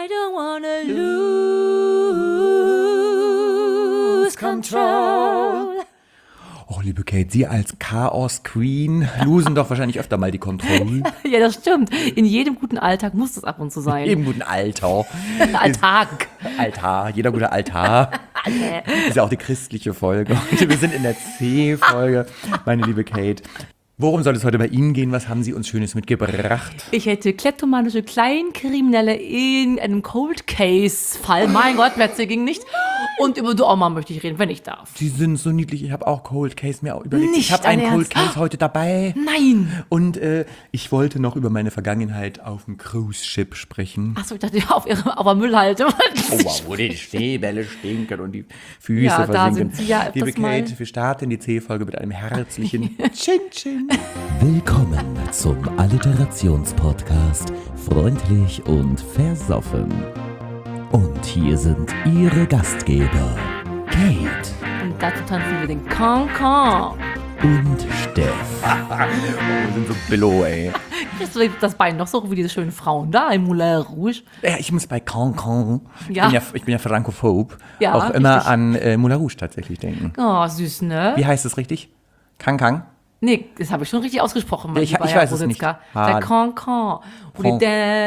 I don't wanna lose control. Oh, liebe Kate, Sie als Chaos-Queen losen doch wahrscheinlich öfter mal die Kontrolle. Ja, das stimmt. In jedem guten Alltag muss das ab und zu sein. In jedem guten Alter. Alltag. Altar, jeder gute Altar. Das ist ja auch die christliche Folge. Wir sind in der C-Folge, meine liebe Kate. Worum soll es heute bei Ihnen gehen? Was haben Sie uns Schönes mitgebracht? Ich hätte kleptomanische Kleinkriminelle in einem Cold Case-Fall. Mein Gott, Metze ging nicht. Und über Oma möchte ich reden, wenn ich darf. Sie sind so niedlich. Ich habe auch Cold Case mir auch überlegt. Nicht Ich habe einen dein Cold Ernst? Case heute dabei. Nein. Und ich wollte noch über meine Vergangenheit auf dem Cruise-Ship sprechen. Achso, ich dachte, auf der Müllhalde. Oh, wow, wo die Schneebälle stinken und die Füße Ja, da versinken. sind Sie ja Liebe öfters mal. Kate, wir starten die C-Folge mit einem herzlichen Chin-Chin. Willkommen zum Alliterationspodcast Freundlich und Versoffen. Und hier sind Ihre Gastgeber Kate Und dazu tanzen wir den Cancan. und Steff. Wir sind so billow, ey. Kriegst du das Bein noch so wie diese schönen Frauen da im Moulin Rouge? Ja, ich muss bei Cancan, Ja. ich bin ja frankophob, Ja, auch immer richtig. an Moulin Rouge tatsächlich denken. Oh, süß, ne? Wie heißt es richtig? Cancan? Nee, das habe ich schon richtig ausgesprochen, mein Ich lieber weiß Herr es nicht. Rositzka. Ah. Der Cancan. Und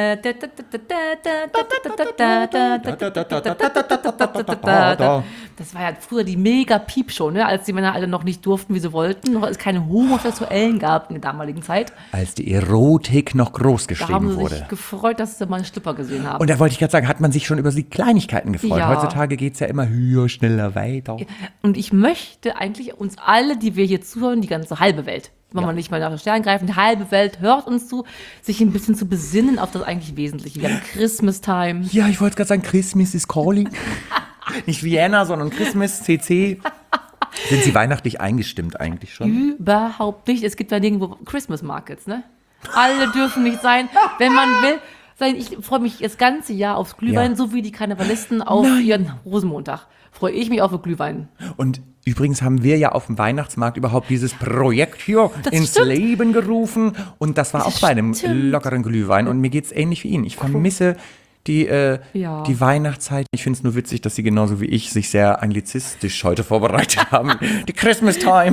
das war ja früher die Mega-Piep-Show, ne? Als die Männer alle noch nicht durften, wie sie wollten, noch es keine Homosexuellen gab in der damaligen Zeit. Als die Erotik noch groß Da haben geschrieben sie wurde. sich gefreut, dass sie mal einen Schlipper gesehen haben. Und da wollte ich gerade sagen, hat man sich schon über die Kleinigkeiten gefreut. Ja. Heutzutage geht es ja immer höher, schneller, weiter. Und ich möchte eigentlich uns alle, die wir hier zuhören, die ganze halbe Welt, wenn man nicht mal nach den Sternen greifen, die halbe Welt hört uns zu, sich ein bisschen zu besinnen auf das eigentlich Wesentliche. Wir haben Christmas Time. Ja, ich wollte gerade sagen, Christmas is calling. Nicht Vienna, sondern Christmas, CC. Sind Sie weihnachtlich eingestimmt eigentlich schon? Überhaupt nicht. Es gibt ja nirgendwo Christmas Markets, ne? Alle dürfen nicht sein, wenn man will. Ich freue mich das ganze Jahr aufs Glühwein, Ja. so wie die Karnevalisten auf ihren Rosenmontag. Freue ich mich auf den Glühwein. Und übrigens haben wir ja auf dem Weihnachtsmarkt überhaupt dieses Projekt hier Das ins stimmt. Leben gerufen. Und das war Das auch bei einem stimmt. lockeren Glühwein. Und mir geht es ähnlich wie Ihnen. Ich vermisse die Ja. Weihnachtszeit. Ich finde es nur witzig, dass Sie genauso wie ich sich sehr anglizistisch heute vorbereitet haben. Die Christmas Time.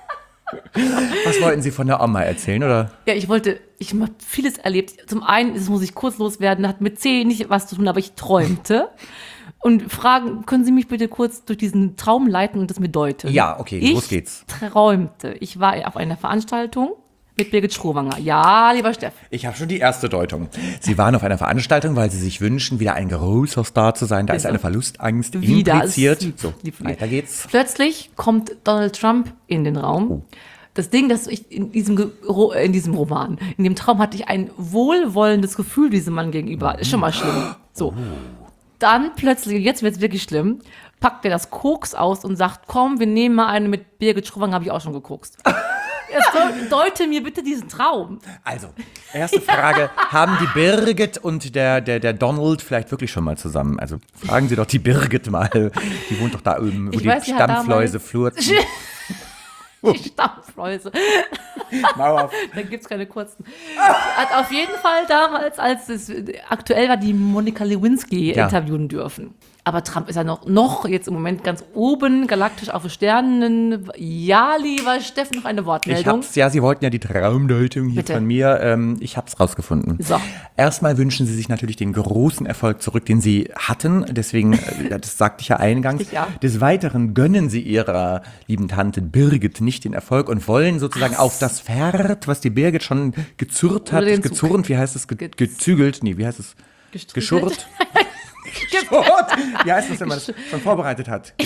Was wollten Sie von der Oma erzählen, oder? Ja, ich habe vieles erlebt. Zum einen, das muss ich kurz loswerden, hat mit C nicht was zu tun, aber ich träumte. Und fragen, können Sie mich bitte kurz durch diesen Traum leiten und das mir deuten? Ja, okay, los geht's. Ich träumte. Ich war auf einer Veranstaltung mit Birgit Schrowanger. Ja, lieber Steff. Ich habe schon die erste Deutung. Sie waren auf einer Veranstaltung, weil Sie sich wünschen, wieder ein großer Star zu sein. Da ist Genau. eine Verlustangst Wieder. impliziert. Ist lieb, So, lieb von dir. weiter geht's. Plötzlich kommt Donald Trump in den Raum. Oh. Das Ding, dass ich in diesem Roman, in dem Traum hatte ich ein wohlwollendes Gefühl diesem Mann gegenüber. Ist schon mal schlimm. So. Dann plötzlich, jetzt wird es wirklich schlimm, packt er das Koks aus und sagt, komm, wir nehmen mal eine mit Birgit Schrowanger, habe ich auch schon gekokst. Jetzt deute mir bitte diesen Traum. Also, erste Frage. Haben die Birgit und der Donald vielleicht wirklich schon mal zusammen? Also, fragen Sie doch die Birgit mal. Die wohnt doch da oben, wo Ich die weiß, die hat Stammfläuse flurzen. Die Stammfläuse. Mauer. Da gibt es keine kurzen. Hat auf jeden Fall damals, als es aktuell war, die Monika Lewinsky Ja. interviewen dürfen. Aber Trump ist ja noch jetzt im Moment ganz oben, galaktisch auf den Sternen. Ja, lieber Steffen, noch eine Ich Wortmeldung. hab's, ja, Sie wollten ja die Traumdeutung hier Bitte. von mir. Ich hab's rausgefunden. So. Erstmal wünschen Sie sich natürlich den großen Erfolg zurück, den Sie hatten. Deswegen, das sagte ich ja eingangs. Ja. Des Weiteren gönnen Sie Ihrer lieben Tante Birgit nicht den Erfolg und wollen sozusagen auf das Pferd, was die Birgit schon gezurrt hat, Oder den Zug. gezurrt, wie heißt es, gezügelt, nee, wie heißt es? Geschurrt. Geschurrt. Wie heißt das, wenn man das schon vorbereitet hat?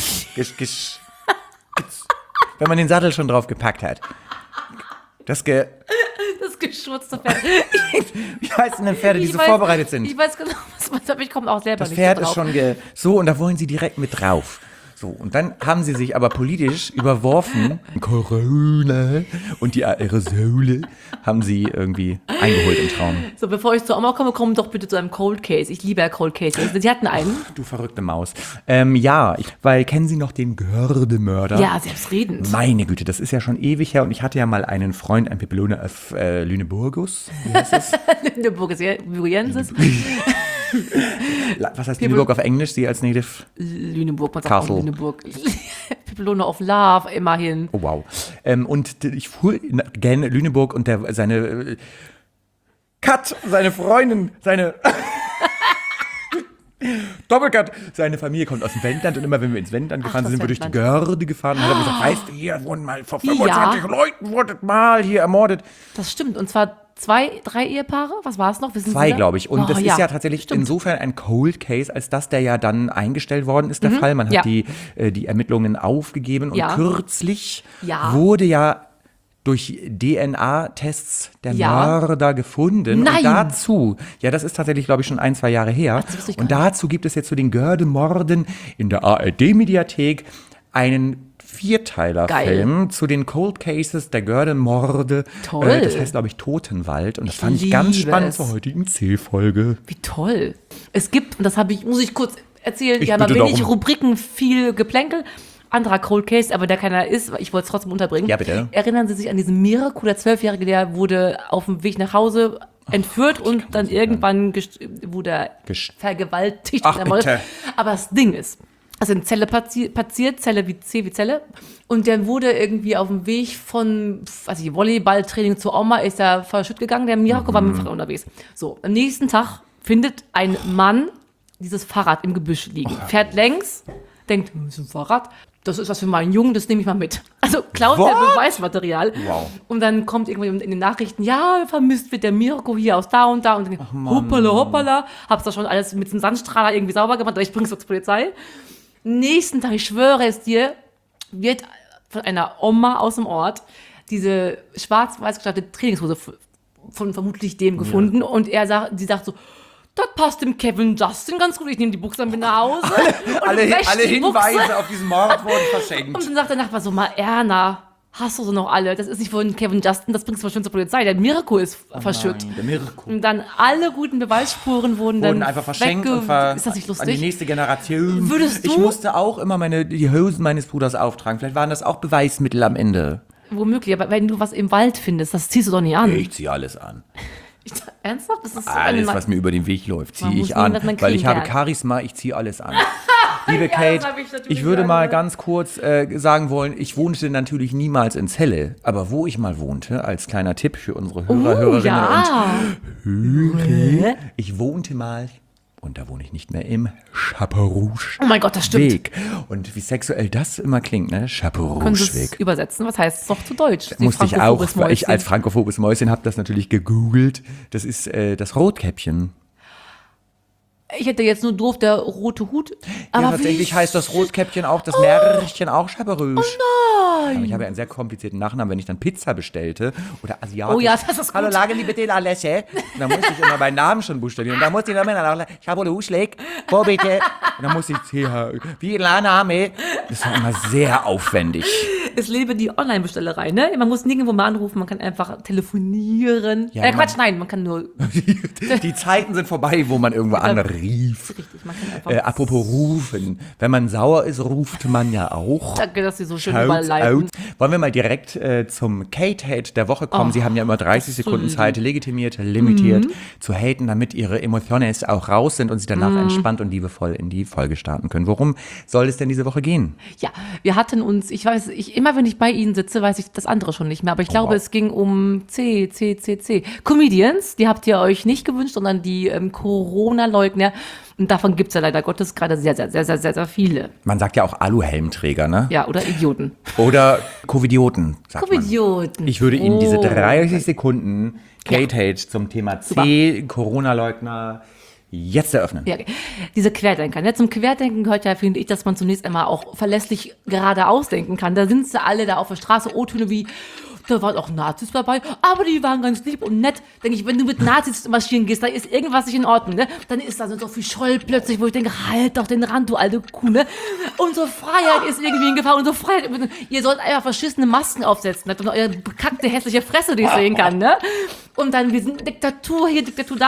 Wenn man den Sattel schon drauf gepackt hat. Das geschürzte Pferd. Wie heißen denn Pferde, die Ich so weiß- vorbereitet sind? Ich weiß genau, aber ich komme auch selber Das nicht Pferd so ist drauf. schon so und da wollen sie direkt mit drauf. So, und dann haben sie sich aber politisch überworfen. Corona und die Aerosole haben sie irgendwie eingeholt im Traum. So, bevor ich zur Oma komme, komm doch bitte zu einem Cold Case. Ich liebe ja Cold Cases. Sie hatten einen. Du verrückte Maus. Weil kennen Sie noch den Gördemörder? Ja, selbstredend. Meine Güte, das ist ja schon ewig her und ich hatte ja mal einen Freund, ein Pipelone auf Lüneburgus. Wie heißt das? Lüneburg ist Buriensis. Was heißt Lüneburg auf Englisch? Sie als Native? Lüneburg, man sagt auch Castle. Lüneburg. Pipelone of Love, immerhin. Oh, wow. Und ich fuhr gerne Lüneburg und seine seine Freundin, seine Doppelcut, seine Familie kommt aus dem Wendland und immer wenn wir ins Wendland gefahren sind, sind wir durch die Görde gefahren und hat er gesagt, weißt du, hier wurden mal vor 25 Leuten wurden mal hier ermordet. Das stimmt. Und zwar 2, 3 Ehepaare? Was war es noch? Wissen 2, Sie da? glaube ich. Und das ist ja tatsächlich stimmt. insofern ein Cold Case, als dass der ja dann eingestellt worden ist, der Fall. Man hat die Ermittlungen aufgegeben und kürzlich wurde ja durch DNA-Tests der Mörder gefunden. Nein. Und dazu, das ist tatsächlich, glaube ich, schon 1, 2 Jahre her. Und dazu gibt es jetzt zu den Görde-Morden in der ARD-Mediathek einen 4-Teiler-Film zu den Cold Cases der Görde-Morde. Toll. Das heißt, glaube ich, Totenwald. Und das fand ich ganz spannend zur heutigen C-Folge. Wie toll. Es gibt, und das muss ich kurz erzählen, Ich wir haben bitte wenig darum. Rubriken, viel Geplänkel. Anderer Cold Case, aber der keiner ist, ich wollte es trotzdem unterbringen. Ja, bitte. Erinnern Sie sich an diesen Mirko, der 12-Jährige, der wurde auf dem Weg nach Hause entführt und dann irgendwann wurde er vergewaltigt. Ach, bitte. Aber das Ding ist, also in Zelle passiert, Zelle wie Zelle. Und der wurde irgendwie auf dem Weg von, Volleyballtraining zur Oma, ist er verschütt gegangen. Der Mirko war mit dem Fahrrad unterwegs. So, am nächsten Tag findet ein Mann dieses Fahrrad im Gebüsch liegen. Fährt längs, denkt, das ist ein Fahrrad. Das ist was für meinen Jungen, das nehme ich mal mit. Also klaut der Beweismaterial. Wow. Und dann kommt irgendwann in den Nachrichten, vermisst wird der Mirko hier aus da und da. Und dann denke ich, hoppala. Hab's da schon alles mit dem Sandstrahler irgendwie sauber gemacht, aber ich bring's zur Polizei. Nächsten Tag, ich schwöre es dir, wird von einer Oma aus dem Ort diese schwarz-weiß gestaltete Trainingshose von vermutlich dem gefunden. Und sie sagt so, das passt dem Kevin Justin ganz gut. Ich nehme die Buchse dann mit nach Hause. Alle Hinweise auf diesen Mord wurden verschenkt. Und dann sagt der Nachbar so, mal Erna, hast du so noch alle? Das ist nicht von Kevin Justin, das bringst du mal schön zur Polizei. Der Mirko ist verschütt. Nein, der Mirko. Und dann alle guten Beweisspuren wurden dann einfach verschenkt und ist das nicht lustig? an die nächste Generation. Würdest du? Ich musste auch immer die Hosen meines Bruders auftragen. Vielleicht waren das auch Beweismittel am Ende. Womöglich, aber wenn du was im Wald findest, das ziehst du doch nicht an. Ich ziehe alles an. Ernsthaft? Das ist so Alles, was mir über den Weg läuft, Man ziehe muss ich nehmen, an. was man Weil ich kriegen habe kann. Charisma, ich ziehe alles an. Liebe Kate, das hab ich natürlich ich würde mal sagen. ganz kurz sagen wollen, ich wohnte natürlich niemals in Celle, aber wo ich mal wohnte, als kleiner Tipp für unsere Hörerinnen und Hörer, ich wohnte mal, und da wohne ich nicht mehr, im Chapeau-Rouge. Oh mein Gott, das stimmt. Weg. Und wie sexuell das immer klingt, ne? Chapeau Können Sie Rouge es Weg. übersetzen? Was heißt es doch zu Deutsch? Sie Musste ich auch, frankophobes weil ich Mäuschen. als frankophobes Mäuschen habe das natürlich gegoogelt. Das ist das Rotkäppchen. Ich hätte jetzt nur doof der rote Hut. Aber Ja, tatsächlich heißt das Rotkäppchen auch, das Märchen auch Chapeau-Rouge. Oh nein! Aber ich habe ja einen sehr komplizierten Nachnamen, wenn ich dann Pizza bestellte oder asiatisch. Oh ja, das ist gut. Hallo, lagen Sie bitte in Alesche. Und dann musste ich immer meinen Namen schon buchstabieren. Und dann musste ich immer noch, Chapeau-Rouge, wo bitte? Und dann musste ich wie la Name. Das war immer sehr aufwendig. Es lebe die Online-Bestellerei, ne? Man muss nirgendwo mal anrufen, man kann einfach telefonieren. Ja, Quatsch, nein, man kann nur. Die Zeiten sind vorbei, wo man irgendwo anrief. Richtig, man kann einfach. Apropos rufen. Wenn man sauer ist, ruft man ja auch. Danke, dass Sie so schön Shouts überleiten. out. Wollen wir mal direkt zum Kate-Hate der Woche kommen? Sie haben ja immer 30 das ist so Sekunden lieb. Zeit, legitimiert, limitiert, zu haten, damit ihre Emotionen auch raus sind und sie danach entspannt und liebevoll in die Folge starten können. Worum soll es denn diese Woche gehen? Ja, wir hatten uns, immer wenn ich bei Ihnen sitze, weiß ich das andere schon nicht mehr, aber ich glaube, es ging um Comedians, die habt ihr euch nicht gewünscht, sondern die Corona-Leugner. Und davon gibt es ja leider Gottes gerade sehr, sehr, sehr, sehr, sehr, sehr viele. Man sagt ja auch Aluhelmträger, ne? Ja, oder Idioten. Oder Covidioten, sagt man. Covidioten. Ich würde Ihnen diese 30 Sekunden Kate-Hate zum Thema C, Corona-Leugner, jetzt eröffnen. Ja, diese Querdenker. Ne? Zum Querdenken gehört ja, finde ich, dass man zunächst einmal auch verlässlich geradeaus denken kann. Da sind sie alle da auf der Straße, O-Töne wie, da waren auch Nazis dabei, aber die waren ganz lieb und nett. Denke ich, wenn du mit Nazis marschieren gehst, da ist irgendwas nicht in Ordnung, ne? Dann ist da so viel Scholl plötzlich, wo ich denke, halt doch den Rand, du alte Kuh, ne? Unsere Freiheit ist irgendwie in Gefahr, unsere Freiheit, ihr sollt einfach verschissene Masken aufsetzen, ne? Eure bekackte, hässliche Fresse, die ich sehen kann, ne? Und dann, wir sind Diktatur hier, Diktatur da.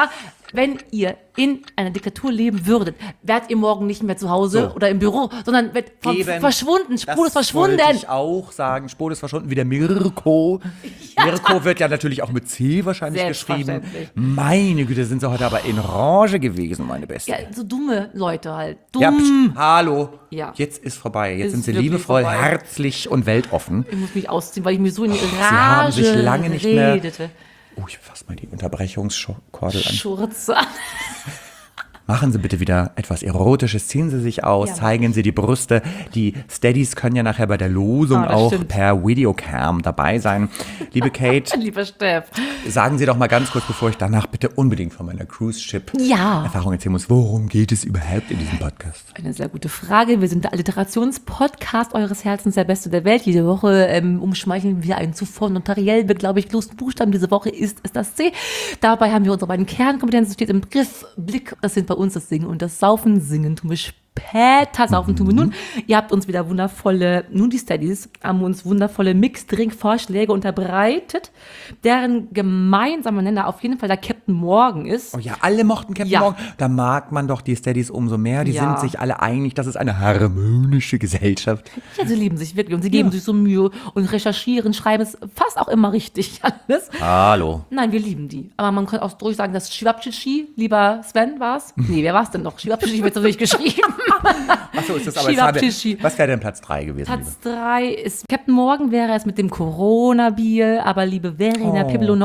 wenn ihr in einer Diktatur leben würdet, wärt ihr morgen nicht mehr zu Hause oder im Büro, sondern wird verschwunden, spurlos verschwunden. Das wollte ich auch sagen, spurlos verschwunden, wie der Mirko. Ja. Mirko wird ja natürlich auch mit C wahrscheinlich geschrieben. Meine Güte, sind sie heute aber in Orange gewesen, meine Beste. Ja, so dumme Leute halt. Dumm. Ja, hallo. Ja. Jetzt ist vorbei. Jetzt Ist sind sie wirklich liebevoll, vorbei. herzlich und weltoffen. Ich muss mich ausziehen, weil ich mir so in die Sie haben Rage sich lange nicht mehr... redete. Oh, ich fasse mal die Unterbrechungskordel an. Schurze. Machen Sie bitte wieder etwas Erotisches, ziehen Sie sich aus, Ja, zeigen Sie die Brüste. Die Steadies können ja nachher bei der Losung das auch stimmt. per Videocam dabei sein. Liebe Kate, Lieber Steff. sagen Sie doch mal ganz kurz, bevor ich danach bitte unbedingt von meiner Cruise-Ship-Erfahrung erzählen muss, worum geht es überhaupt in diesem Podcast? Eine sehr gute Frage. Wir sind der Alliterationspodcast eures Herzens, der Beste der Welt. Jede Woche umschmeicheln wir einen zuvor notariell beglaubiglosen Buchstaben. Diese Woche ist es das C. Dabei haben wir unsere beiden Kernkompetenzen, steht im Begriff, Blick. Das sind bei uns das Singen und das Saufen. Singen tun wir später, saufen tun wir nun. Ihr habt uns wieder die Steadies haben uns wundervolle Mixed-Drink-Vorschläge unterbreitet, deren gemeinsamer Nenner auf jeden Fall der Captain Morgan ist. Oh ja, alle mochten Captain Morgan. Da mag man doch die Steadies umso mehr. Die sind sich alle einig, das ist eine harmonische Gesellschaft. Ja, sie lieben sich wirklich und sie geben sich so Mühe und recherchieren, schreiben es fast auch immer richtig alles. Hallo. Nein, wir lieben die. Aber man könnte auch durch sagen, dass Schwabtschi, lieber Sven, war's? Nee, wer war's denn noch? Schwabtschi wird natürlich geschrieben. Achso, ist das aber Schwabtschi. was wäre denn Platz 3 gewesen? Platz 3 ist Captain Morgan, wäre es mit dem Corona-Bier, aber liebe Verena Pibelone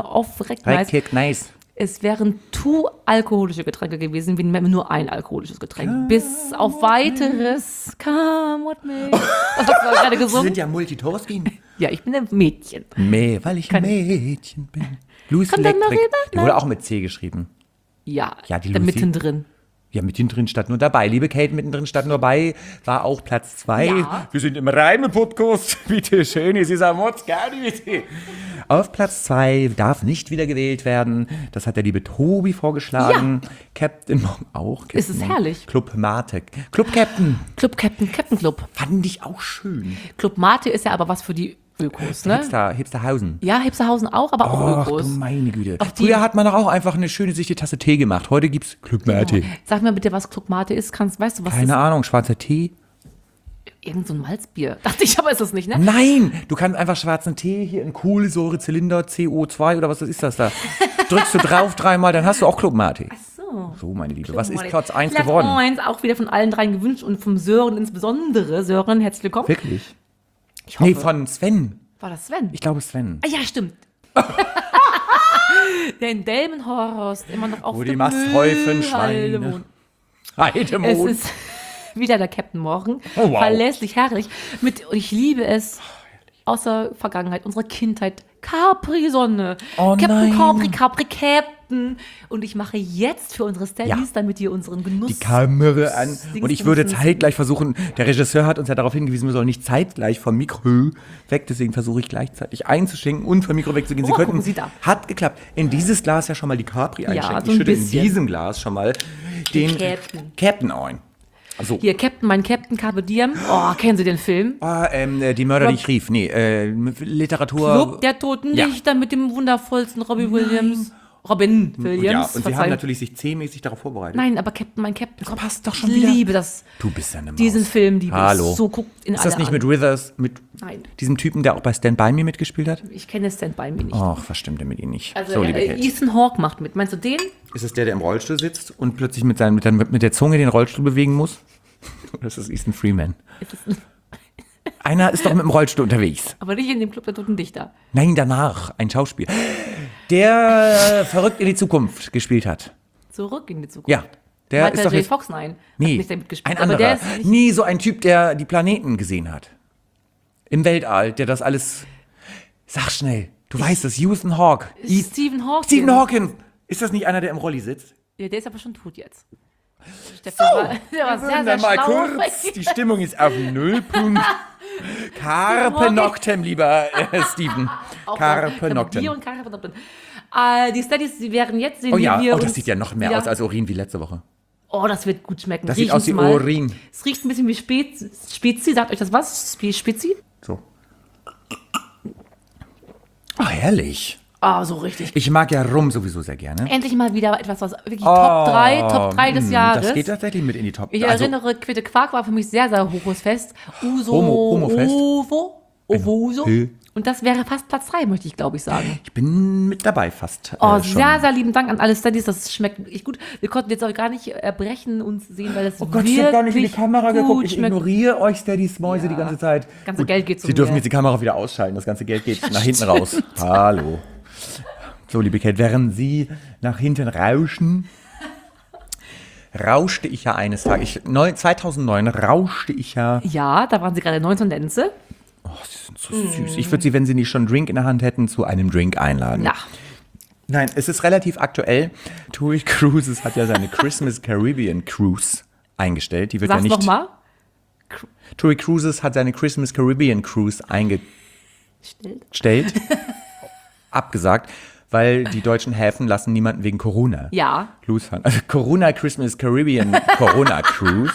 Nice. es wären alkoholische Getränke gewesen, wir nehmen nur ein alkoholisches Getränk. Bis auf weiteres. Come what may. Was hast du gerade Sie gesungen? sind ja Multitasking. Ja, ich bin ein Mädchen. Weil ich ein Mädchen bin. Lucy Kommt dann noch Electric. rüber? Die wurde auch mit C geschrieben. Ja, Ja, die da Lucy. mittendrin. Ja, mittendrin statt nur dabei. Liebe Kate, mittendrin statt nur dabei war auch Platz 2. Ja. Wir sind im Reime-Podcast. Bitte schön, es ist am Motz, gerne bitte. Auf Platz 2 darf nicht wieder gewählt werden. Das hat der liebe Tobi vorgeschlagen. Ja. Captain Morgan auch. Captain Es ist herrlich. Club Mate. Club Captain. Club Captain Club. Fand ich auch schön. Club Mate ist ja aber was für die Ökos, ne? Hipsterhausen. Ja, Hipsterhausen auch, aber auch Ach du Ökos. meine Güte. Auf die- Früher hat man doch auch einfach eine schöne sichte Tasse Tee gemacht. Heute gibt's Club Mate. Sag mir bitte, was Club Mate ist. Weißt du, was Keine Ahnung, schwarzer Tee? ist? Irgend so ein Malzbier. Dachte ich, aber ist das nicht, ne? Nein, du kannst einfach schwarzen Tee hier in Kohlensäurezylinder, CO2 oder was ist das da? Drückst du drauf dreimal, dann hast du auch Club Mate. So, meine Liebe. Was ist Platz 1 geworden? Platz 1 auch wieder von allen dreien gewünscht und vom Sören insbesondere. Sören, herzlich willkommen. Wirklich? Ich hoffe, Nee, von Sven. war das Sven? Ich glaube Sven. Ah, ja, stimmt. Der in Delmenhorst immer noch auf Wo der die Masthäufen Müllhalde Schweine. wohnt. Es Heidemond. ist wieder der Captain Morgan. Oh, wow. Verlässlich, herrlich. Und ich liebe es. Aus der Vergangenheit, unserer Kindheit. Capri-Sonne. Oh Captain nein. Captain. Und ich mache jetzt für unsere Steadies, Ja. damit ihr unseren Genuss... Die Kamera an. Dings Und ich würde genussen. zeitgleich versuchen, der Regisseur hat uns ja darauf hingewiesen, wir sollen nicht zeitgleich vom Mikro weg, deswegen versuche ich gleichzeitig einzuschenken und vom Mikro wegzugehen. Sie Oh, könnten, gucken Sie da. Hat geklappt. In dieses Glas ja schon mal die Capri einschenken. so Ich ein schütte in bisschen. diesem Glas schon mal den Captain. ein. Also, Hier, mein Captain Carpe Diem. Oh, kennen Sie den Film? die Mörder, die ich rief. Nee, Literatur. Club der Toten Ja. Dichter mit dem wundervollsten Robin Williams. Robin Williams. Ja, und sie haben Verzeihung. natürlich sich C-mäßig darauf vorbereitet. Nein, aber mein Captain. Das passt doch schon ich wieder. liebe das. Du bist ja eine Maus. Diesen Film liebe Hallo. ich. So guckt in Ist das alle nicht an. mit Withers, mit Nein. diesem Typen, der auch bei Stand By Me mitgespielt hat? Ich kenne Stand By Me nicht. Ach, was stimmt denn mit ihm nicht? Also so, liebe Kate. Ethan Hawke macht mit. Meinst du den? Ist es der im Rollstuhl sitzt und plötzlich mit der Zunge den Rollstuhl bewegen muss? Oder ist das Ethan Freeman? Einer ist doch mit dem Rollstuhl unterwegs. Aber nicht in dem Club der Toten Dichter. Nein, danach. Ein Schauspieler. Der verrückt in die Zukunft gespielt hat. Zurück in die Zukunft. Ja. Der Michael ist doch J. jetzt, Fox, nein. Hat nee, nicht damit gespielt. ein aber anderer. der ist nicht, Nee, so ein Typ, der die Planeten gesehen hat. Im Weltall, der das alles... Sag schnell. Du weißt es, Ethan Hawke. Stephen Hawking. Stephen Hawking. Ist das nicht einer, der im Rolli sitzt? Ja, der ist aber schon tot jetzt. Stefan der war sehr, sehr mal schlau. kurz. Die Stimmung ist auf dem Nullpunkt. Carpe Noctem, lieber Steven. Carpe Bier Noctem. und Carpe Noctem. Die Studies, die wären jetzt, sehen Oh ja, wir das uns sieht ja noch mehr wieder- aus als Urin wie letzte Woche. Oh, das wird gut schmecken. Das sieht aus wie Riechen's mal. Urin. Es riecht ein bisschen wie Spezi. Sagt euch das was? Spezi? So. Ach, herrlich. so richtig. Ich mag ja Rum sowieso sehr gerne. Endlich mal wieder etwas, was wirklich Top 3 des Jahres. Das geht tatsächlich mit in die Top. Ich erinnere, Quitte Quark war für mich sehr, sehr hohes Fest. Uso, Homofest. Ovoso. Und das wäre fast Platz 3, möchte ich, glaube ich, sagen. Ich bin mit dabei fast. Oh, schon. sehr, sehr lieben Dank an alle Standys. Das schmeckt wirklich gut. Wir konnten jetzt auch gar nicht erbrechen uns sehen, weil das Ich habe gar nicht in die Kamera geguckt. Ich schmeckt. ignoriere euch Steadys Mäuse die ganze Zeit. Das ganze Geld geht zu Sie dürfen mir. jetzt die Kamera wieder ausschalten. Das ganze Geld geht nach hinten raus. Hallo. So, liebe Kate, während Sie nach hinten rauschte ich ja eines Tages. 2009 rauschte ich ja. Ja, da waren sie gerade 19 Lenze. Oh, Sie sind so süß. Ich würde Sie, wenn Sie nicht schon einen Drink in der Hand hätten, zu einem Drink einladen. Ja. Nein, es ist relativ aktuell. TUI Cruises hat ja seine Christmas Caribbean Cruise eingestellt. Die wird Sag's ja nicht. nochmal. TUI Cruises hat seine Christmas Caribbean Cruise eingestellt. Abgesagt, weil die deutschen Häfen lassen niemanden wegen Corona losfahren. Also Corona Christmas Caribbean Corona Cruise.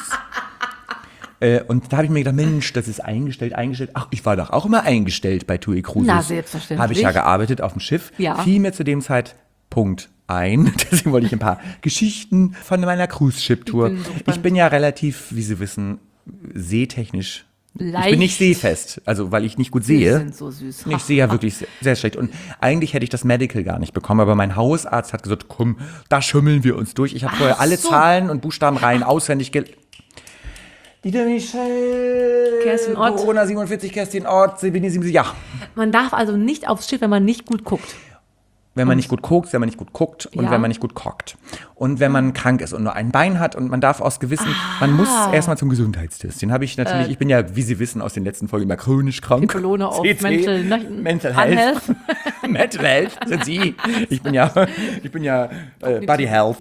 Und da habe ich mir gedacht, Mensch, das ist eingestellt. Ach, ich war doch auch immer eingestellt bei TUI Cruises. Na, selbstverständlich. Habe ich ja gearbeitet auf dem Schiff. Ja. Fiel mir zu dem Zeitpunkt ein. Deswegen wollte ich ein paar Geschichten von meiner Cruise-Ship-Tour. Ich bin ja relativ, wie Sie wissen, seetechnisch. Leicht. Ich bin nicht seefest, also weil ich nicht gut Die sehe. sind so süß. Ich sehe ja wirklich sehr, sehr schlecht. Und eigentlich hätte ich das Medical gar nicht bekommen, aber mein Hausarzt hat gesagt, komm, da schummeln wir uns durch. Ich habe vorher alle Zahlen und Buchstabenreihen auswendig Dieter Michel, Kerstin Ott. Corona 47, Kerstin Ott, Sabine 77, ja. Man darf also nicht aufs Schiff, wenn man nicht gut guckt. Wenn man nicht gut guckt, wenn man nicht gut guckt und Ja. wenn man nicht gut kocht. Und wenn man krank ist und nur ein Bein hat und man darf aus Gewissen, man muss erstmal zum Gesundheitstest. Den habe ich natürlich, ich bin ja, wie Sie wissen, aus den letzten Folgen immer chronisch krank. Pipolone auf CC, Mental Health. Mental Health sind Sie. Ich bin ja Body Health.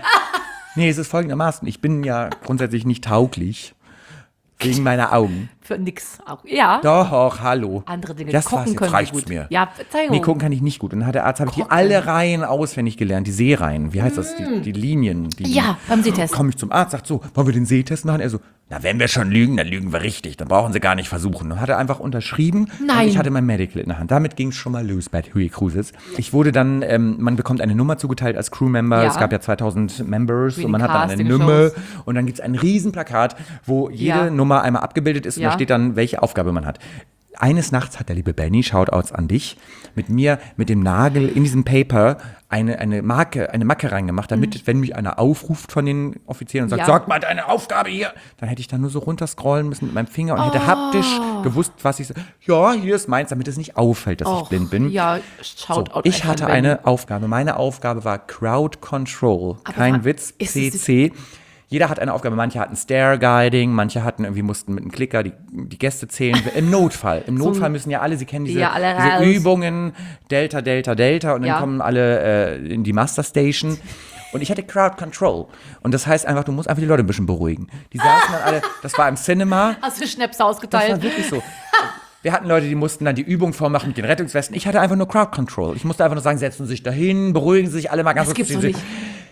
Nee, es ist folgendermaßen, ich bin ja grundsätzlich nicht tauglich. Wegen meiner Augen. Für nix. Auch. Ja. Doch, hallo. Andere Dinge. Das Kochen war's, jetzt können reicht's Sie gut. mir. Ja, Verzeihung. Nee, gucken kann ich nicht gut. Und dann hat der Arzt, habe ich die alle Reihen auswendig gelernt, die Seereihen. Wie heißt das? Die Linien. Ja, beim Sehtest. Komme ich zum Arzt, sagt so, wollen wir den Sehtest machen? Er so, na, wenn wir schon lügen, dann lügen wir richtig. Dann brauchen Sie gar nicht versuchen. Und hat er einfach unterschrieben. Nein. Und ich hatte mein Medical in der Hand. Damit ging es schon mal los bei TUI Cruises. Ich wurde dann, man bekommt eine Nummer zugeteilt als Crewmember. Ja. Es gab ja 2000 Members Wie und man hat dann eine Casting-Shows. Nummer. Und dann gibt es ein Riesenplakat, wo jede Nummer einmal abgebildet ist. Und Ja. da steht dann, welche Aufgabe man hat. Eines Nachts hat der liebe Benny, Shoutouts an dich, mit mir mit dem Nagel in diesem Paper eine Macke reingemacht, damit, wenn mich einer aufruft von den Offizieren und sagt, Ja. sag mal deine Aufgabe hier, dann hätte ich da nur so runterscrollen müssen mit meinem Finger und hätte haptisch gewusst, was ich ja, hier ist meins, damit es nicht auffällt, dass ich blind bin. Ja, So, Shoutout. ich einfach hatte an eine Aufgabe. Meine Aufgabe war Crowd Control. Kein Witz, ist es- CC. Jeder hat eine Aufgabe. Manche hatten Stair Guiding, manche hatten irgendwie mussten mit einem Klicker die Gäste zählen. Im Notfall. Im Notfall müssen ja alle, Sie kennen diese, Ja, alle diese raus. Übungen, Delta, Delta, Delta und dann Ja. kommen alle in die Master Station. Und ich hatte Crowd Control. Und das heißt einfach, du musst einfach die Leute ein bisschen beruhigen. Die saßen dann alle, das war im Cinema. Hast du Schnäpse Das ausgeteilt? war wirklich so. Wir hatten Leute, die mussten dann die Übung vormachen mit den Rettungswesten. Ich hatte einfach nur Crowd Control. Ich musste einfach nur sagen, setzen Sie sich dahin, beruhigen Sie sich alle mal ganz Das gibt's doch Sie- nicht.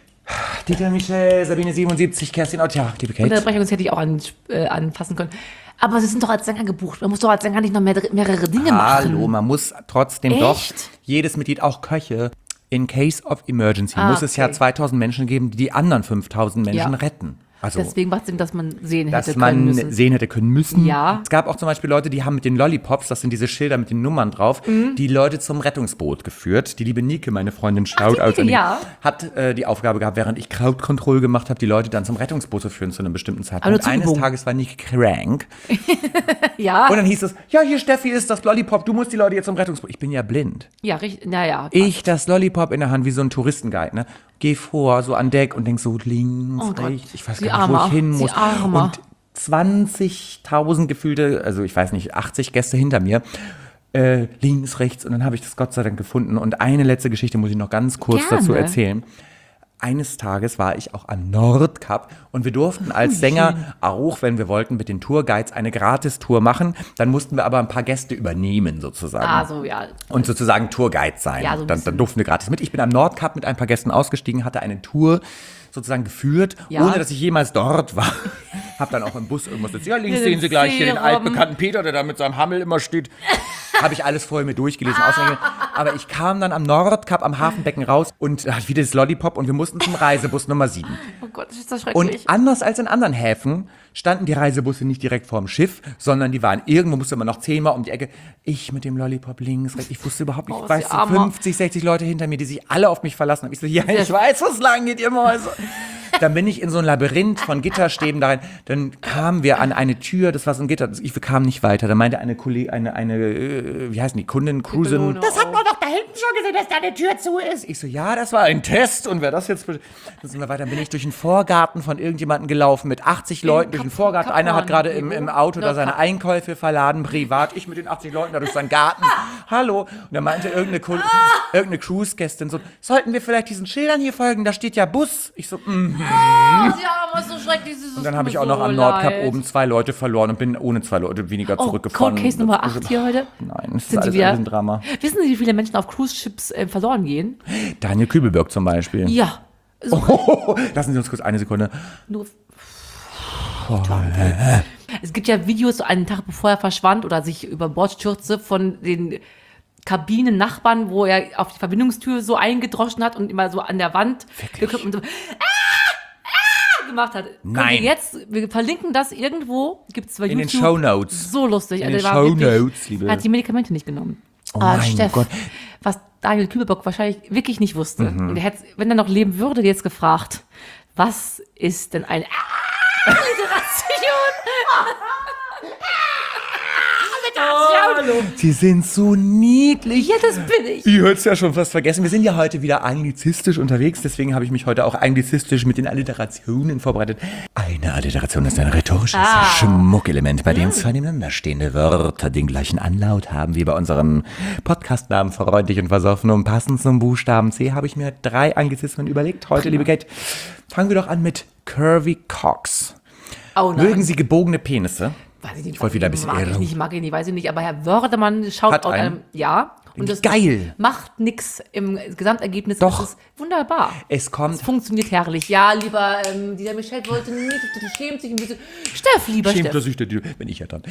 Dieter Michel, Sabine 77, Kerstin Ott, ja, liebe Kate. Unterbrechung hätte ich auch anfassen können. Aber Sie sind doch als Sänger gebucht. Man muss doch als Sänger nicht noch mehrere Dinge machen. Hallo, man muss trotzdem Echt? doch, jedes Mitglied, auch Köche, in case of emergency, muss es ja okay. 2000 Menschen geben, die die anderen 5000 Menschen Ja. retten. Also, Deswegen macht es Sinn, dass man sehen dass hätte können man müssen. sehen hätte können müssen. Ja. Es gab auch zum Beispiel Leute, die haben mit den Lollipops, das sind diese Schilder mit den Nummern drauf, die Leute zum Rettungsboot geführt. Die liebe Nike, meine Freundin, Shoutouts an die, ja. hat die Aufgabe gehabt, während ich Crowd Control gemacht habe, die Leute dann zum Rettungsboot zu führen zu einem bestimmten Aber nur Zeitpunkt. zur Eines Übung. Tages war Nike crank. Ja, Und dann hieß es, ja, hier Steffi ist das Lollipop, du musst die Leute jetzt zum Rettungsboot. Ich bin ja blind. ja, richtig. Naja. Ich das Lollipop in der Hand wie so ein Touristenguide, ne? Geh vor, so an Deck und denk so links, Oh Gott, rechts. Ich weiß Sie gar nicht, wo Armer, ich hin Sie muss. Armer. Und 20.000 gefühlte, also ich weiß nicht, 80 Gäste hinter mir. Links, rechts. Und dann habe ich das Gott sei Dank gefunden. Und eine letzte Geschichte muss ich noch ganz kurz Gerne. dazu erzählen. Eines Tages war ich auch am Nordkap und wir durften als Sänger auch, wenn wir wollten, mit den Tourguides eine Gratistour machen. Dann mussten wir aber ein paar Gäste übernehmen sozusagen. Also, ja. Und sozusagen Tourguide sein. Ja, so ein dann bisschen. durften wir gratis mit. Ich bin am Nordkap mit ein paar Gästen ausgestiegen, hatte eine Tour sozusagen geführt, Ja. ohne dass ich jemals dort war. Hab dann auch im Bus irgendwas jetzt, ja, links Mit sehen dem Sie gleich hier den Serum. altbekannten Peter, der da mit seinem Hammel immer steht. Habe ich alles vorher mir durchgelesen, auswendig. Aber ich kam dann am Nordkap, am Hafenbecken raus und hatte wieder das Lollipop und wir mussten zum Reisebus Nummer 7. Oh Gott, das ist das Und schrecklich. anders als in anderen Häfen standen die Reisebusse nicht direkt vorm Schiff, sondern die waren irgendwo, musste man noch 10-mal um die Ecke. Ich mit dem Lollipop links, rechts. Ich wusste überhaupt nicht, Oh, ich weiß, ist die Arme. 50, 60 Leute hinter mir, die sich alle auf mich verlassen haben. Ich so, ja, ich weiß, was lang geht, ihr Mäuse. Dann bin ich in so ein Labyrinth von Gitterstäben da rein. Dann kamen wir an eine Tür, das war so ein Gitter, wir kamen nicht weiter. Dann meinte eine Kollegin, wie heißen die, Kundin, Cruisin, Belohnung. das hat man doch da hinten schon gesehen, dass da eine Tür zu ist. Ich so, ja, das war ein Test und wer das jetzt... Dann sind wir weiter, dann bin ich durch den Vorgarten von irgendjemandem gelaufen mit 80 Leuten durch den Vorgarten. Einer hat gerade im Auto da seine Einkäufe verladen, privat. Ich mit den 80 Leuten da durch seinen Garten. Hallo. Und dann meinte irgendeine Cruise-Gästin so, sollten wir vielleicht diesen Schildern hier folgen? Da steht ja Bus. Ich so, Ja, aber so schrecklich ist es. Und dann habe ich auch noch am Nordkap oben 2 Leute verloren und bin ohne 2 Leute weniger zurückgefahren. Cold Case Nummer 8 hier heute. Nein, das ist Sind Sie alles wieder? ein Drama. Wissen Sie, wie viele Menschen auf Cruise-Ships verloren gehen? Daniel Kübelberg zum Beispiel. Ja. So Lassen Sie uns kurz eine Sekunde. nur. Es gibt ja Videos, so einen Tag bevor er verschwand oder sich über Bord stürzte, von den Kabinennachbarn, wo er auf die Verbindungstür so eingedroschen hat und immer so an der Wand geguckt und so gemacht hat. Nein. Wir verlinken das irgendwo, gibt es bei In YouTube. den Shownotes. So lustig. In den der war wirklich- Shownotes, liebe. Er hat die Medikamente nicht genommen. Oh mein Steff, Gott. was Daniel Kübelbock wahrscheinlich wirklich nicht wusste. Mhm. Und er hätte, wenn er noch leben würde, jetzt gefragt, was ist denn eine Alliteration? Sie sind so niedlich. Ja, das bin ich. Ihr hört es ja schon fast vergessen. Wir sind ja heute wieder anglizistisch unterwegs. Deswegen habe ich mich heute auch anglizistisch mit den Alliterationen vorbereitet. Eine Alliteration ist ein rhetorisches Schmuckelement, bei dem zwei nebeneinander stehende Wörter den gleichen Anlaut haben wie bei unserem Podcastnamen Freundlich und Versoffen. Und passend zum Buchstaben C habe ich mir 3 Anglizismen überlegt. Heute, liebe Kate, fangen wir doch an mit Curvy Cocks. Oh nein. Mögen Sie gebogene Penisse? Weiß ich nicht, Ich wollte wieder ein bisschen mag ich nicht, weiß ich nicht. Aber Herr Wördemann schaut Hat auch einen. ja. Und das Geil. macht nichts im Gesamtergebnis. Doch. Das ist wunderbar. Es kommt... Es funktioniert herrlich. Ja, lieber, dieser Michelle wollte nicht, schämt sich ein bisschen. Steff, lieber Schämt Steff. sich der, wenn ich ja dann.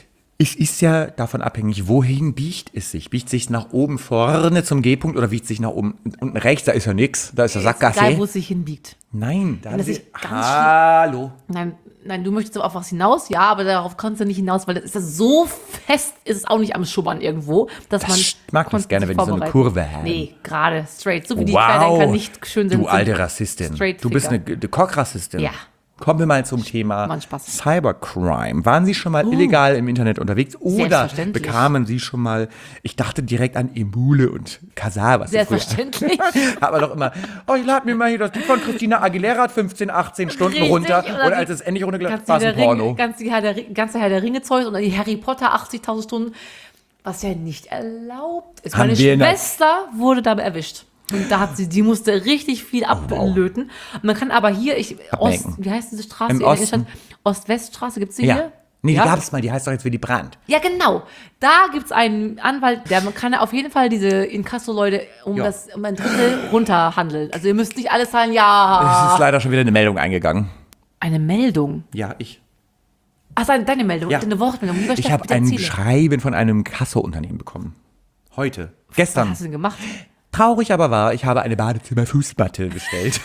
Es ist ja davon abhängig, wohin biegt es sich? Biegt es sich nach oben vorne zum G-Punkt oder biegt es sich nach oben unten rechts? Da ist ja nichts. Da ist der Sackgasse. Egal, wo es sich hinbiegt. Nein, da das haben ist Sie... ganz Hallo. Nein, du möchtest auf was hinaus, ja, aber darauf kannst du nicht hinaus, weil das ist das so fest, ist es auch nicht am Schubbern irgendwo, dass man mag das gerne, sich wenn die so eine vorbereiten. Kurve haben. Nee, gerade straight, so wie die Querdenker nicht schön sind. Du sind alte Rassistin. straight Du bist Ficker. eine Cock-Rassistin. Ja. Kommen wir mal zum Thema Mann, Spaß. Cybercrime. Waren Sie schon mal illegal im Internet unterwegs oder Selbstverständlich. bekamen Sie schon mal, ich dachte direkt an Emule und Kasar, was Sie früher- Selbstverständlich. Aber doch immer, oh, ich lade mir mal hier das Lied von Christina Aguilera, hat 15, 18 Stunden Richtig, runter. oder Und die- als es endlich runtergeladen Ganze war, es ein Porno. ganze Herr der Ringe Zeug und die Harry Potter 80.000 Stunden, was ja nicht erlaubt ist. Haben Meine wir Schwester wurde dabei erwischt. Und da die musste richtig viel ablöten. Und man kann aber hier, wie heißt diese Straße? Im in der Osten. Innenstadt? Ost-West-Straße, gibt es die Ja. hier? Nee, ja? die gab es mal, die heißt doch jetzt Willy Brandt. Ja, genau. Da gibt es einen Anwalt, der kann auf jeden Fall diese Inkasso-Leute um ein Drittel runterhandeln. Also ihr müsst nicht alles zahlen, Es ja. ist leider schon wieder eine Meldung eingegangen. Eine Meldung. Ja, ich. Ach, deine Meldung, Ja. deine Wortmeldung. Lieber Ich Steff, habe bitte ein erzähle. Schreiben von einem Kassounternehmen bekommen. Heute. Gestern. Was hast du denn gemacht? Traurig aber war, ich habe eine Badezimmer-Fußmatte bestellt.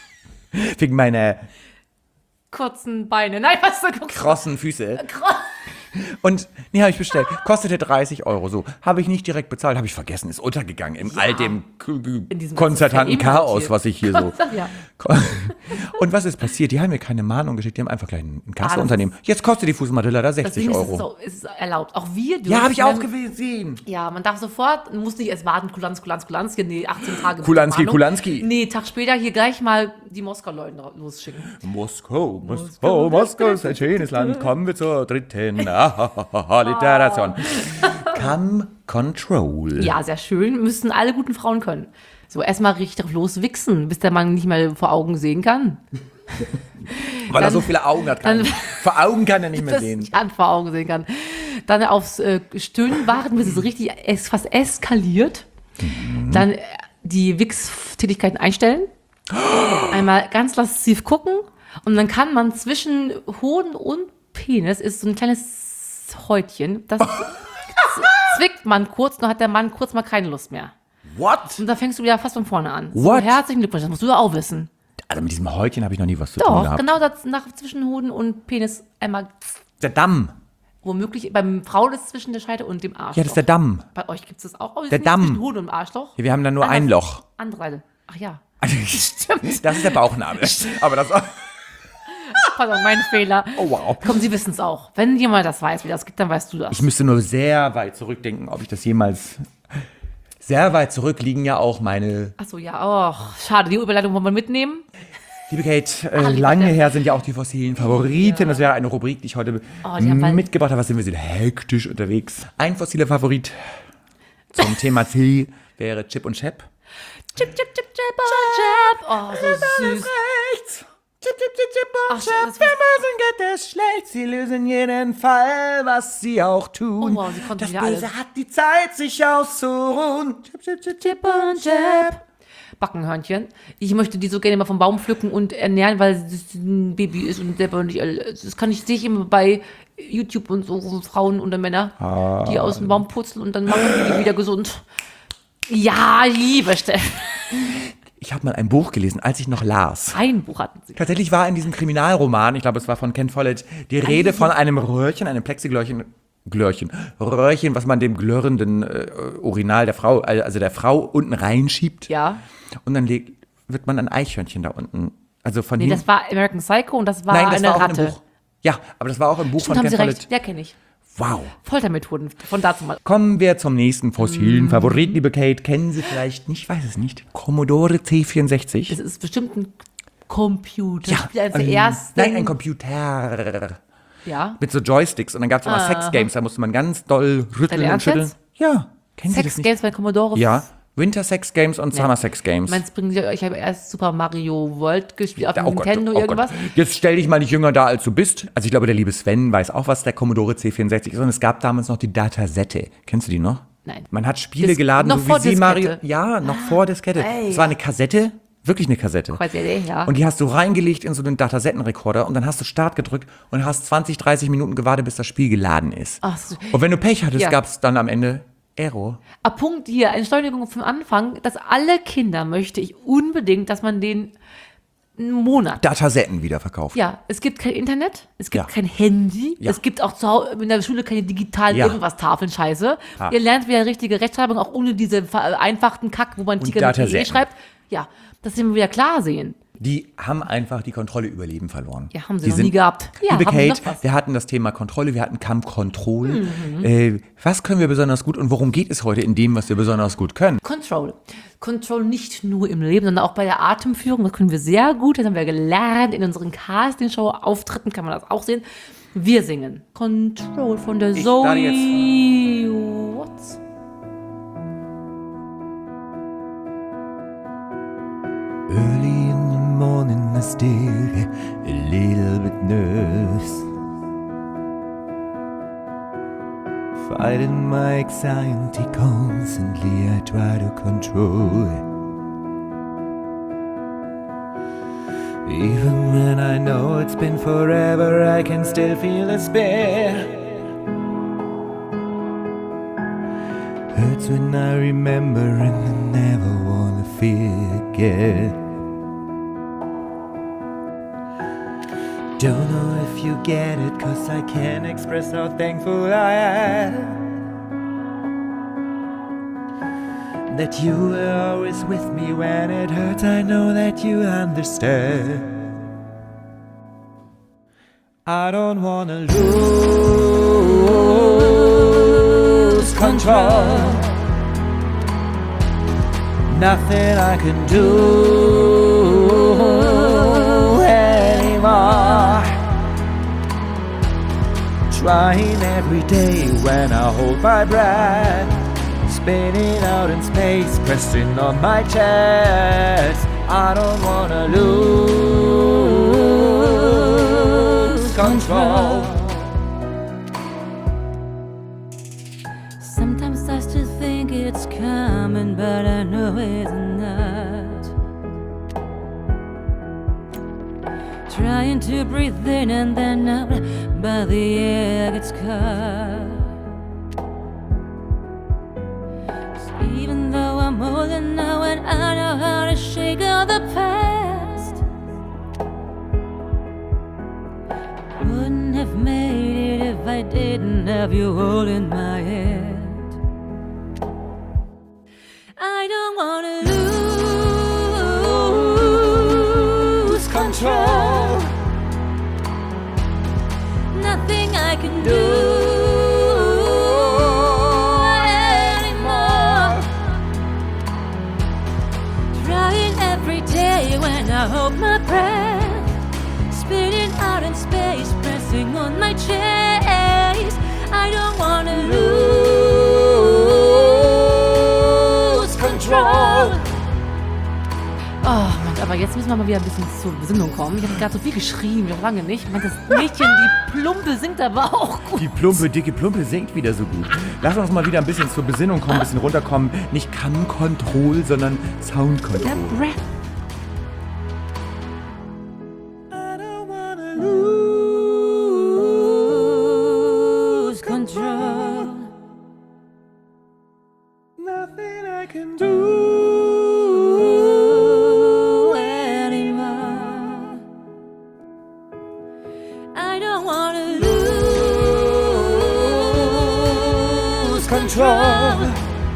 Wegen meiner Kurzen Beine. Nein, was du guckst. krossen Füße. Und, nee, habe ich bestellt. Kostete 30 €. So, habe ich nicht direkt bezahlt, habe ich vergessen, ist untergegangen im all dem diesem konzertanten ganzen Chaos, Verimportiert. was ich hier so... Ja. Und was ist passiert? Die haben mir keine Mahnung geschickt, die haben einfach gleich ein Kasseunternehmen. Jetzt kostet die Fußmatte leider 60 Deswegen ist €. es erlaubt. Auch wir dürfen. Ja, habe ich auch gesehen. Ja, man darf sofort, man muss nicht erst warten, Kulanz, hier, nee, 18 Tage. Kulanski, Mahnung. Kulanski. Nee, Tag später hier gleich mal die Moskau-Leute losschicken. Moskau ist ein schönes Land. Kommen wir zur dritten Alliteration. Come Control. Ja, sehr schön. Müssen alle guten Frauen können. So, erstmal richtig drauf loswichsen, bis der Mann nicht mehr vor Augen sehen kann. Weil er so viele Augen hat. Vor Augen kann er nicht mehr Das sehen. nicht an vor Augen sehen kann. Dann aufs Stöhnen warten, bis es richtig fast eskaliert. Dann die Wix-Tätigkeiten einstellen. Einmal ganz lasziv gucken. Und dann kann man zwischen Hoden und Penis ist so ein kleines Häutchen, das zwickt man kurz, dann hat der Mann kurz mal keine Lust mehr. What? Und dann fängst du wieder fast von vorne an. What? So, herzlichen Glückwunsch, das musst du ja auch wissen. Also mit diesem Häutchen habe ich noch nie was zu tun Doch, gehabt. genau das nach zwischen Hoden und Penis einmal, Der Damm. womöglich, beim Frauen ist es zwischen der Scheide und dem Arschloch. Ja, das ist der Damm. Bei euch gibt es das auch, aber es Der ist nicht Damm. zwischen Hoden und Arschloch. Ja, wir haben da nur ein Loch. Andere Seite. Ach ja. Stimmt. Das ist der Bauchnabel. Aber das Pardon, mein Fehler. Oh, wow. Komm, Sie wissen es auch. Wenn jemand das weiß, wie das geht, dann weißt du das. Ich müsste nur sehr weit zurückdenken, ob ich das jemals... Sehr weit zurück liegen ja auch meine... Ach so, ja. Oh, schade. Die Überleitung wollen wir mitnehmen. Liebe Kate, liebe lange Kate. her sind ja auch die fossilen Favoriten. Das wäre eine Rubrik, die ich heute die haben bald- mitgebracht habe. Was sind wir sind hektisch unterwegs. Ein fossiler Favorit zum Thema C wäre Chip und Chap. Chip, chip, chip, chip, chip. Oh, so süß. Rechts. Chip, chip, chip, chip Ach, und shit, Chap. das Wir war- müssen geht es schlecht. Sie lösen jeden Fall, was sie auch tun. Oh, wow, sie konnten das wieder Böse alles. hat die Zeit, sich auszuruhen. Chip, chip, chip, chip und Chap. Backenhörnchen. Ich möchte die so gerne mal vom Baum pflücken und ernähren, weil es ein Baby ist und selber nicht. Das sehe ich immer bei YouTube und so Frauen und Männer, die aus dem Baum purzeln und dann machen die wieder gesund. Ja, liebe Steff. Ich habe mal ein Buch gelesen, als ich noch las. Ein Buch hatten sie. Tatsächlich war in diesem Kriminalroman, ich glaube, es war von Ken Follett, die Rede von einem Röhrchen, einem Röhrchen, was man dem glirrenden Urinal der Frau, also der Frau unten reinschiebt. Ja. Und dann wird man ein Eichhörnchen da unten. Also von Nee, hinten. das war American Psycho und das war Nein, das eine war auch in Ratte. einem Buch. Ja, aber das war auch im Buch Stimmt, von haben Ken Sie Follett. recht. Ja, kenne ich. Wow. Foltermethoden von dazu mal. Kommen wir zum nächsten fossilen Favoriten, liebe Kate. Kennen Sie vielleicht nicht, ich weiß es nicht, Commodore C64? Es ist bestimmt ein Computer. Ja, Spiel eines der ersten. Nein, ein Computer. Ja. Mit so Joysticks. Und dann gab es immer Sex-Games, da musste man ganz doll rütteln Dein und Ernst schütteln. jetzt? Ja. Kennen Sie das Sex nicht? Games bei Commodore. Ja. Winter-Sex-Games und Summer-Sex-Games. Meinst du, ich habe erst Super Mario World gespielt auf dem Oh Gott, Nintendo oh irgendwas. Gott. Jetzt stell dich mal nicht jünger da, als du bist. Also ich glaube, der liebe Sven weiß auch, was der Commodore C64 ist. Und es gab damals noch die Datasette. Kennst du die noch? Nein. Man hat Spiele Das- geladen, noch so vor wie sie Diskette. Mario. Ja, noch vor Diskette. ey. Es war eine Kassette, wirklich eine Kassette. Quasi, ja. Und die hast du reingelegt in so einen Datasettenrekorder und dann hast du Start gedrückt und hast 20, 30 Minuten gewartet, bis das Spiel geladen ist. Ach so. Und wenn du Pech hattest, Ja. gab es dann am Ende Error. Punkt hier, eine Entschuldigung vom Anfang, dass alle Kinder möchte ich unbedingt, dass man den einen Monat. Datasetten wieder verkauft. Ja, es gibt kein Internet, es gibt Ja. kein Handy, Ja. es gibt auch zu Hause in der Schule keine digitalen Ja. irgendwas Tafeln, Scheiße. Ha. Ihr lernt wieder richtige Rechtschreibung, auch ohne diese vereinfachten Kack, wo man Und Tiger mit E Datasetten. schreibt. Ja, dass wir wieder klar sehen. Die haben einfach die Kontrolle über Leben verloren. Ja, haben sie Die noch nie gehabt. Ja, liebe haben sie Kate, noch was. wir hatten das Thema Kontrolle, wir hatten Camp Control. Was können wir besonders gut und worum geht es heute in dem, was wir besonders gut können? Control. Control nicht nur im Leben, sondern auch bei der Atemführung. Das können wir sehr gut. Das haben wir gelernt. In unseren Casting-Show-Auftritten kann man das auch sehen. Wir singen Control von der Ich Zoe lade jetzt- Watts. Early in the morning, I still a little bit nervous. Fighting my anxiety constantly, I try to control it. Even when I know it's been forever, I can still feel despair. Hurts when I remember and I never wanna forget. Don't know if you get it, 'cause I can't express how thankful I am that you were always with me when it hurts. I know that you understand. I don't wanna lose control. Nothing I can do anymore. Trying every day when I hold my breath, spinning out in space, pressing on my chest. I don't wanna lose control. Sometimes I still think it's coming, but I know it's not. Trying to breathe in and then out, but the air gets caught. older now and I know how to shake all the past. Wouldn't have made it if I didn't have you holding my hand. I don't wanna lose control. Nothing I can do anymore. Trying every day when I hold my breath, spinning out in space, pressing on my chest. I don't wanna lose control. Oh Mensch, aber jetzt müssen wir mal wieder ein bisschen zur Besinnung kommen. Ich habe gerade so viel geschrien, noch lange nicht. Ich meine, das Mädchen, die Plumpe, singt aber auch gut. Die plumpe, dicke Plumpe singt wieder so gut. Lass uns mal wieder ein bisschen zur Besinnung kommen, ein bisschen runterkommen. Nicht Cam Control, sondern Sound Control. Der Rap. I don't wanna Lose control. nothing I can do. Anymore. I don't wanna lose control.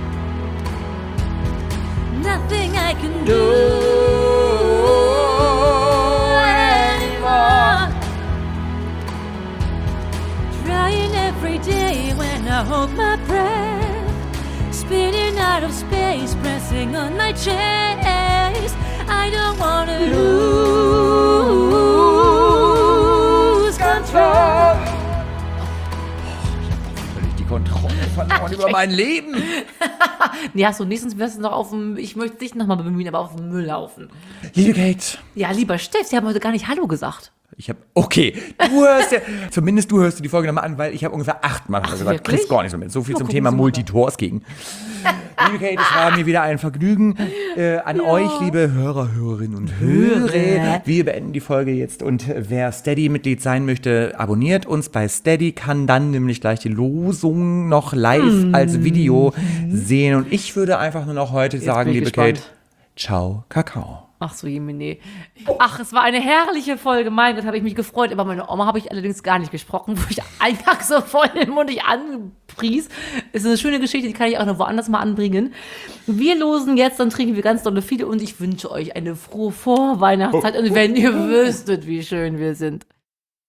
Nothing I can do anymore. Trying every day when I hold my breath, spinning out of space, pressing on my chest. I don't wanna lose control. Völlig die Kontrolle verloren über mein Leben. Nee, hast du nächstens wirst du noch auf dem, ich möchte dich nochmal bemühen, aber auf dem Mülllaufen. Liebe Kate, Ja, lieber Steff, Sie haben heute gar nicht Hallo gesagt. okay, du hörst ja, zumindest du hörst dir die Folge nochmal an, weil ich habe ungefähr 8-mal gesagt, wirklich? kriegst gar nicht so mit. So viel Mal zum gucken, Thema Sie mal. Multitasking. Liebe Kate, es war mir wieder ein Vergnügen. An euch, liebe Hörer, Hörerinnen und Hörer. Wir beenden die Folge jetzt und wer Steady-Mitglied sein möchte, abonniert uns bei Steady, kann dann nämlich gleich die Losung noch live als Video sehen. Und ich würde einfach nur noch heute sagen, bin ich liebe gespannt. Kate, ciao, Kakao. Ach so, Jemine. Ach, es war eine herrliche Folge. Mein Gott, habe ich mich gefreut. Über meine Oma habe ich allerdings gar nicht gesprochen, wo ich einfach so vollmundig anpries. Ist eine schöne Geschichte, die kann ich auch noch woanders mal anbringen. Wir losen jetzt, dann trinken wir ganz dolle viele und ich wünsche euch eine frohe Vorweihnachtszeit. Und wenn ihr wüsstet, wie schön wir sind.